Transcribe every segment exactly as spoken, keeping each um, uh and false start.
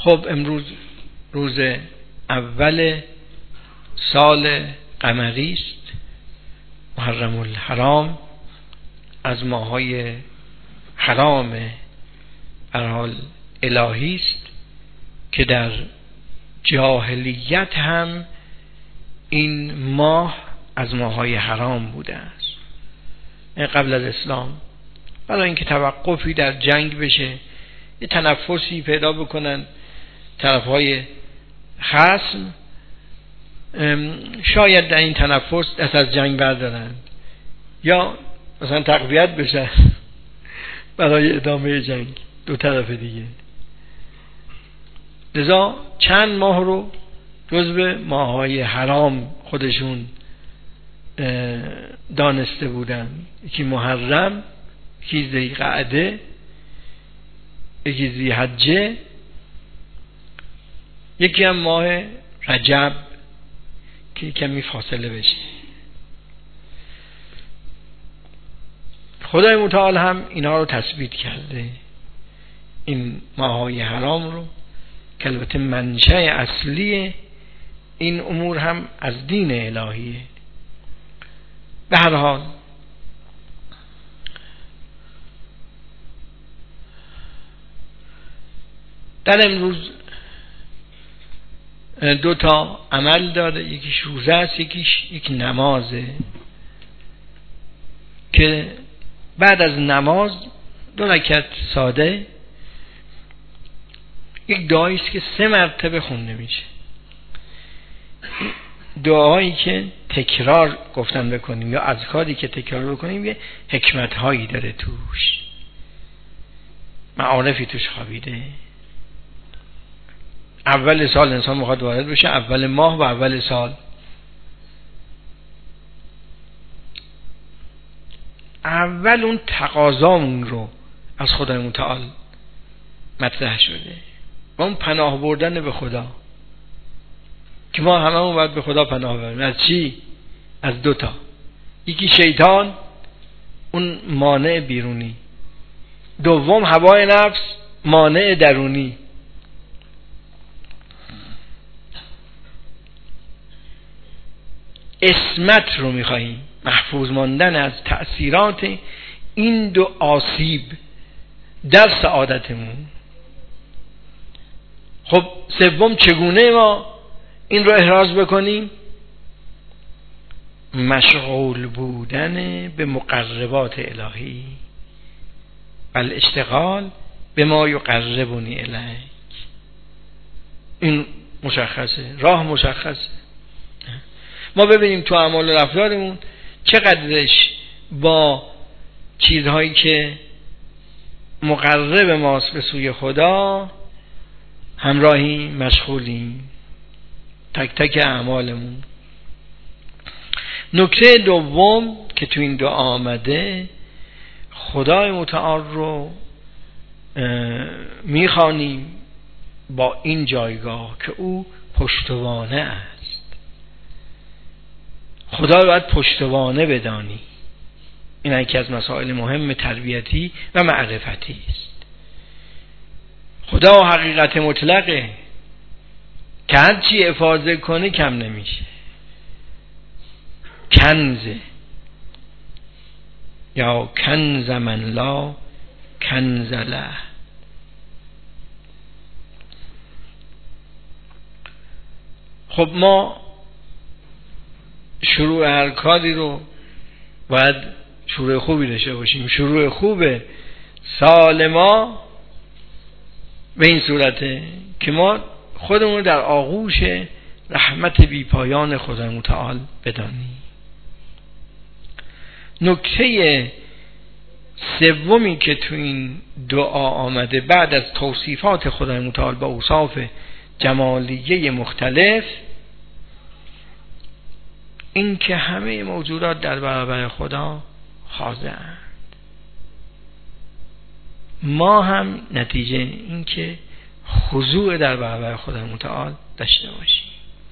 خب امروز روز اول سال قمری است، محرم الحرام، از ماهای حرام در حال الهی است که در جاهلیت هم این ماه از ماهای حرام بوده است. قبل از اسلام برای اینکه توقفی در جنگ بشه، یه تنفسی پیدا بکنن طرفهای خصم، شاید در این تنفس دست از جنگ بردارن یا مثلا تقویت بشن برای ادامه جنگ دو طرف دیگه. لذا چند ماه رو جزو ماهای حرام خودشون دانسته بودن، یکی محرم، یکی ذی‌قعده، یکی ذی‌حجه، یکی هم ماه رجب که کمی فاصله بشه. خدای متعال هم اینا رو تثبیت کرده، این ماهای حرام رو، که البته منشأ اصلی این امور هم از دین الهیه. به هر حال در امروز دو تا عمل داره، یکیش روزه است، یکیش یک نمازه، که بعد از نماز دو رکعت ساده یک دعایی است که سه مرتبه خونده میشه. دعایی که تکرار گفتن بکنیم یا اذکاری که تکرار بکنیم یه حکمت هایی داره توش، معارفی توش خوابیده. اول سال انسان میخواد وارد بشه، اول ماه و اول سال، اول اون تقاضامون رو از خدای متعال مطرح شده و اون پناه بردن به خدا، که ما هممون باید به خدا پناه ببریم. از چی؟ از دوتا، یکی شیطان، اون مانع بیرونی، دوم هوای نفس، مانع درونی. عصمت رو میخواییم، محفوظ ماندن از تأثیرات این دو آسیب در سعادتمون. خب سوم چگونه ما این رو احراز بکنیم؟ مشغول بودن به مقربات الهی، بل اشتغال به ما یقربونی الیک. این مشخصه، راه مشخصه. ما ببینیم تو اعمال و رفتارمون چقدرش با چیزهایی که مقرب ماست به سوی خدا همراهی، مشغولیم، تک تک اعمالمون. نکته دوم که تو این دعا آمده، خدای متعال رو میخوانیم با این جایگاه که او پشتوانه است. خدا رو باید پشتوانه بدانی. این یکی از مسائل مهم تربیتی و معرفتی است. خدا حقیقت مطلقه که هرچی افاضه کنه کم نمیشه، کنزه یا کنز من لا کنز له. خب ما شروع هر کاری رو باید شروع خوبی داشته باشیم. شروع خوب سال ما به این صورته که ما خودمون در آغوش رحمت بی پایان خدای متعال بدانیم. نکته سومی که تو این دعا آمده بعد از توصیفات خدای متعال با اوصاف جمالیه مختلف، این که همه موجودات در برابر خدا خاضع‌اند. ما هم نتیجه این که خضوع در برابر خدا متعال داشته باشیم.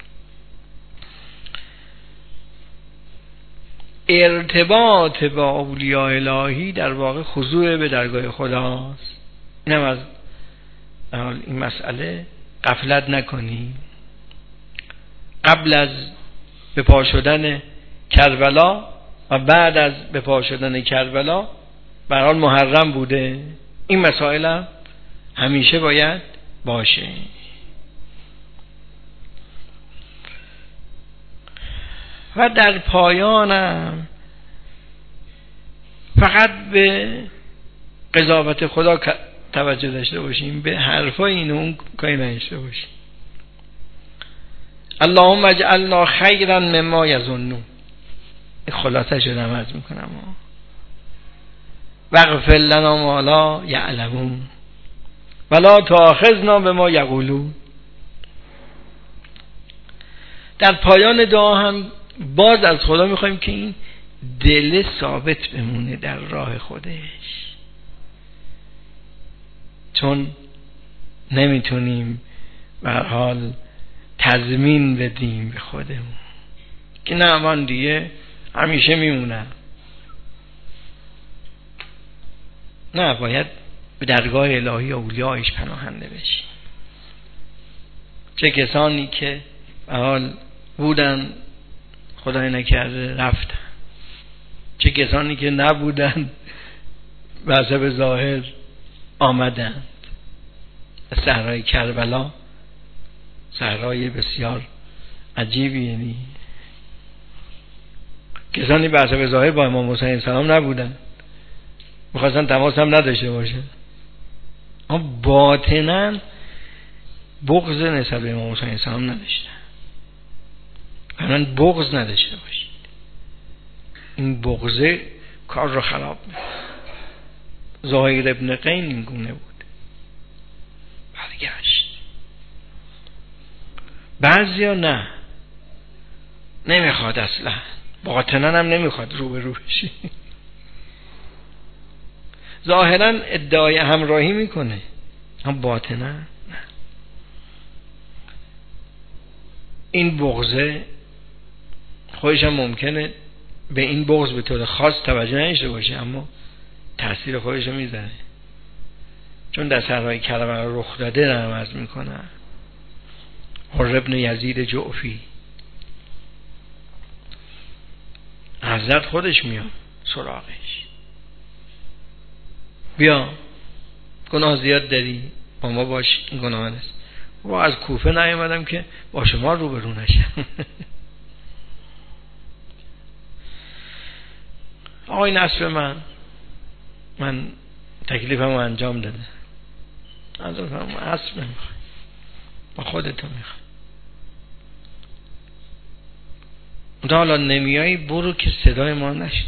ارتباط با اولیاء الهی در واقع خضوع به درگاه خداست. اینم از این مسئله غفلت نکنیم. قبل از به پا شدن کربلا و بعد از به پا شدن کربلا به هر حال محرم بوده. این مسائل هم همیشه باید باشه. و در پایانم فقط به قضاوت خدا توجه داشته باشیم، به حرفای این اون کاری نداشته باشیم. اللهم اجعلنا خیرا مما یظنون. خلاصه شدم عرض میکنم. واغفر لنا ما لا یعلمون ولا تؤاخذنا بما یقولون. در پایان دعا هم باز از خدا میخوایم که این دل ثابت بمونه در راه خودش، چون نمیتونیم به هر حال تضمین بدیم به خودمون که نه من دیگه همیشه میمونم. نه، باید به درگاه الهی اولیایش پناهنده بشیم. چه کسانی که به حال بودن خدای نکرده رفتن، چه کسانی که نبودن به حسب ظاهر آمدند. صحرای کربلا صحرای بسیار عجیبی، یعنی کسانی به حسب ظاهر با امام حسین السلام نبودن، میخواستن تماس هم نداشته باشه، اما باطناً بغض نسبت به امام حسین السلام نداشتن. من بغض نداشته باشید، این بغضه کار رو خراب میکنه. زهیر ابن قین این گونه بود، برگشت. بعضیا نه، نمیخواد اصلا، باطناً هم نمیخواد رو به رو بشی. ظاهراً ادعای همراهی میکنه، هم باطناً نه. این بغضه خودش هم ممکنه به این بغض به طور خاص توجه نشته باشه، اما تأثیر خودش رو میزنه. چون در صحرای کربلا رخ داده دارم عرض میکنم. حر ابن یزید جعفی حضرت خودش میاد سراغش، بیا گناه زیاد داری، با ما باش، این گناه است. و از کوفه نیومدم که با شما روبرو نشم. آقای نصف من من تکلیفم رو انجام داده، از اون هم اسب نمیخوای، با خودتو میخوای. اون حالا نمیایی، برو که صدای ما نشد.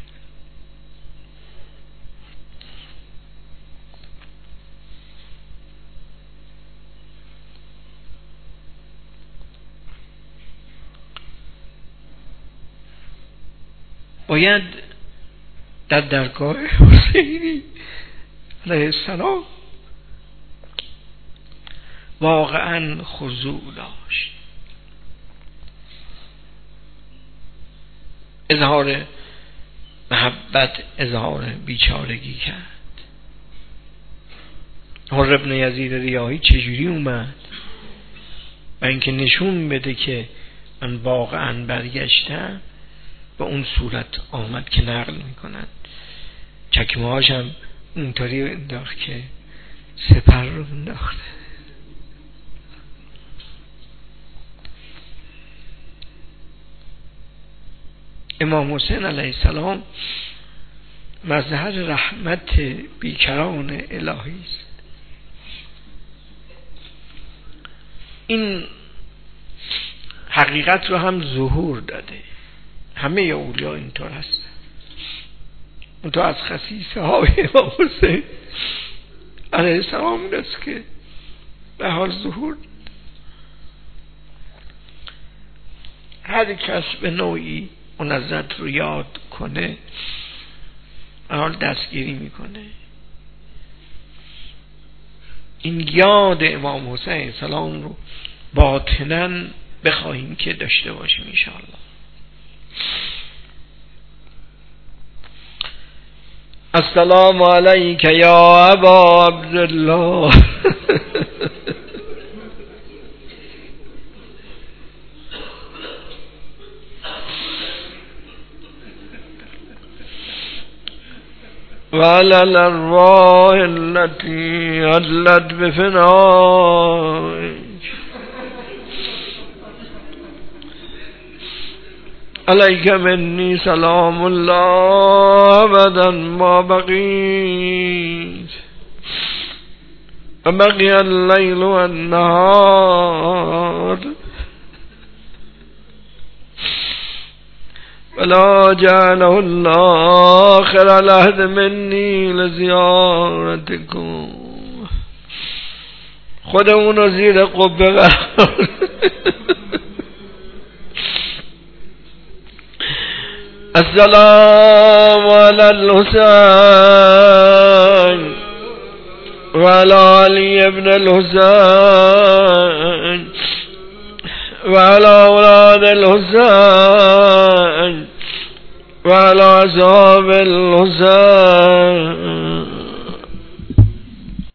باید در درگاه حسینی علیه السلام واقعا خضوع داشت، اظهار محبت، اظهار بیچارگی کرد. حر ابن یزید ریاحی چجوری اومد و اینکه نشون بده که من واقعا برگشتم، به اون صورت آمد که نقل میکنن. چکمه هاشم اونطوری انداخت که سپر رو انداخته. امام حسین علیه السلام مظهر رحمت بیکران الهی است. این حقیقت رو هم ظهور داده. همه اولیا اینطور هستن. اون تو از خصیصه های امام حسین علیه السلام این است که به حال ظهور، هر کس به نوعی اون حضرت رو یاد کنه به حال دستگیری میکنه. این یاد امام حسین سلام رو باطناً بخواهیم که داشته باشیم انشاءالله. السلام علیک یا ابا عبدالله. وعلى الأرواح التي هلت بفنائك عليك مني سلام الله أبدا ما بقيت وبقي الليل والنهار ولا جعله الله آخر العهد مني لزيارتكم. خودمون زیر قبه قرار السلام على الحسين وعلى علي بن الحسين وعلى أولاد الحسين وعلى أصحاب الحسين